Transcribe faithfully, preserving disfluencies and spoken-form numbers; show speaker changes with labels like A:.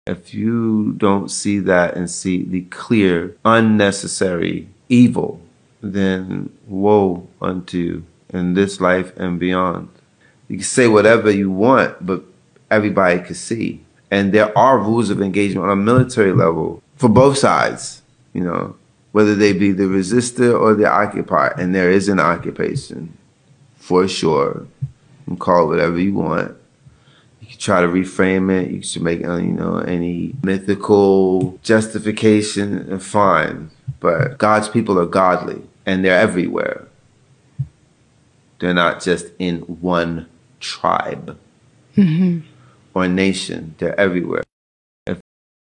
A: If you don't see that and see the clear, unnecessary evil, then woe unto you in this life and beyond. You can say whatever you want, but everybody can see. And there are rules of engagement on a military level for both sides, you know, whether they be the resistor or the occupier. And there is an occupation, for sure. You can call it whatever you want. You can try to reframe it. You should make, uh, you know, any mythical justification, fine. But God's people are godly, and they're everywhere. They're not just in one tribe mm-hmm. or nation. They're everywhere.